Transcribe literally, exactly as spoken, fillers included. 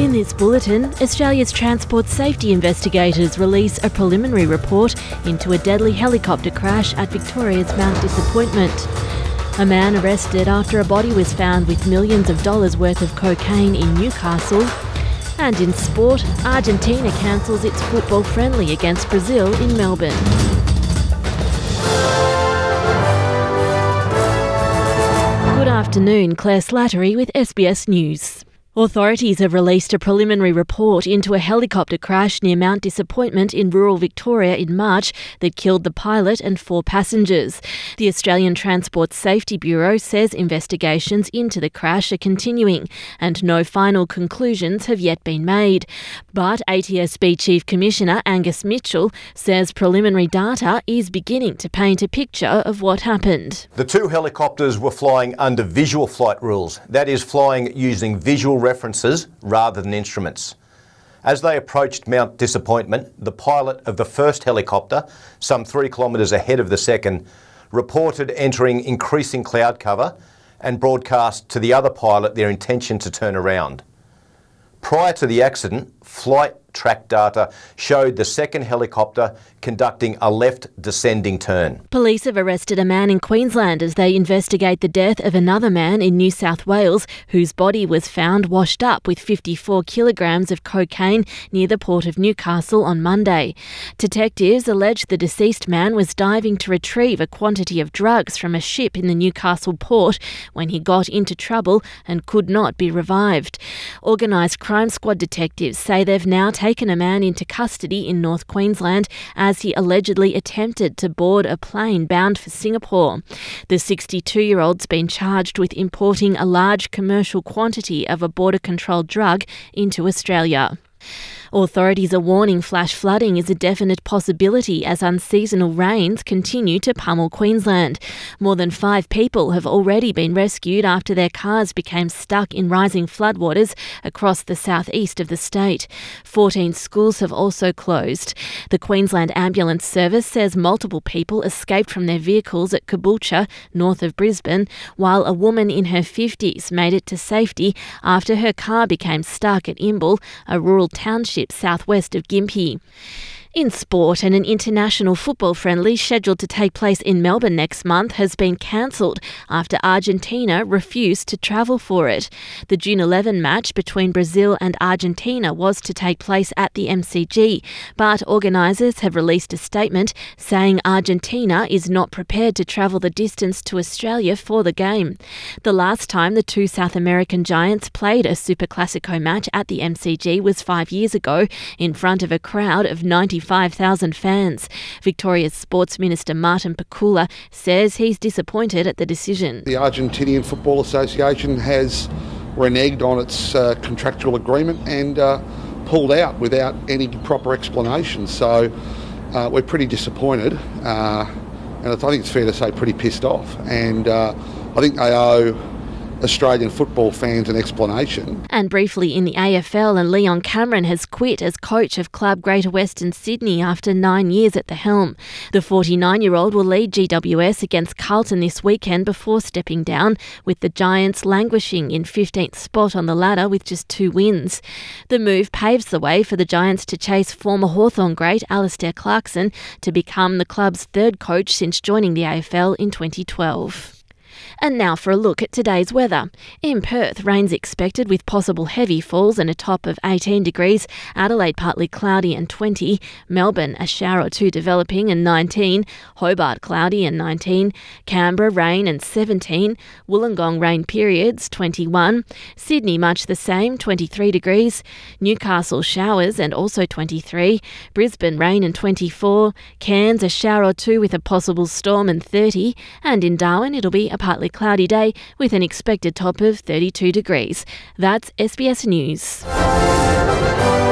In this bulletin, Australia's transport safety investigators release a preliminary report into a deadly helicopter crash at Victoria's Mount Disappointment. A man arrested after a body was found with millions of dollars worth of cocaine in Newcastle. And in sport, Argentina cancels its football friendly against Brazil in Melbourne. Good afternoon, Claire Slattery with S B S News. Authorities have released a preliminary report into a helicopter crash near Mount Disappointment in rural Victoria in March that killed the pilot and four passengers. The Australian Transport Safety Bureau says investigations into the crash are continuing and no final conclusions have yet been made. But A T S B Chief Commissioner Angus Mitchell says preliminary data is beginning to paint a picture of what happened. The two helicopters were flying under visual flight rules, that is, flying using visual references rather than instruments. As they approached Mount Disappointment, the pilot of the first helicopter, some three kilometres ahead of the second, reported entering increasing cloud cover and broadcast to the other pilot their intention to turn around. Prior to the accident, flight track data showed the second helicopter conducting a left descending turn. Police have arrested a man in Queensland as they investigate the death of another man in New South Wales whose body was found washed up with fifty-four kilograms of cocaine near the port of Newcastle on Monday. Detectives allege the deceased man was diving to retrieve a quantity of drugs from a ship in the Newcastle port when he got into trouble and could not be revived. Organised crime squad detectives say they've now taken a man into custody in North Queensland as he allegedly attempted to board a plane bound for Singapore. The sixty-two-year-old's been charged with importing a large commercial quantity of a border-controlled drug into Australia. Authorities are warning flash flooding is a definite possibility as unseasonal rains continue to pummel Queensland. More than five people have already been rescued after their cars became stuck in rising floodwaters across the southeast of the state. fourteen schools have also closed. The Queensland Ambulance Service says multiple people escaped from their vehicles at Caboolture, north of Brisbane, while a woman in her fifties made it to safety after her car became stuck at Imbil, a rural township southwest of Gympie. In sport, and an international football friendly scheduled to take place in Melbourne next month has been cancelled after Argentina refused to travel for it. The June eleventh match between Brazil and Argentina was to take place at the M C G, but organisers have released a statement saying Argentina is not prepared to travel the distance to Australia for the game. The last time the two South American giants played a Super Classico match at the M C G was five years ago in front of a crowd of ninety-five thousand fans. Victoria's Sports Minister Martin Pakula says he's disappointed at the decision. The Argentinian Football Association has reneged on its uh, contractual agreement and uh, pulled out without any proper explanation. So uh, we're pretty disappointed, uh, and I think it's fair to say pretty pissed off. And uh, I think they owe Australian football fans an explanation. And briefly in the A F L, and Leon Cameron has quit as coach of club Greater Western Sydney after nine years at the helm. The forty-nine-year-old will lead G W S against Carlton this weekend before stepping down, with the Giants languishing in fifteenth spot on the ladder with just two wins. The move paves the way for the Giants to chase former Hawthorn great Alistair Clarkson to become the club's third coach since joining the A F L in twenty twelve. And now for a look at today's weather. In Perth, rain's expected with possible heavy falls and a top of eighteen degrees. Adelaide, partly cloudy and twenty. Melbourne, a shower or two developing and nineteen. Hobart, cloudy and nineteen. Canberra, rain and seventeen. Wollongong, rain periods, twenty-one. Sydney, much the same, twenty-three degrees. Newcastle, showers and also twenty-three. Brisbane, rain and twenty-four. Cairns, a shower or two with a possible storm and thirty. And in Darwin, it'll be a partly cloudy day with an expected top of thirty-two degrees. That's S B S News.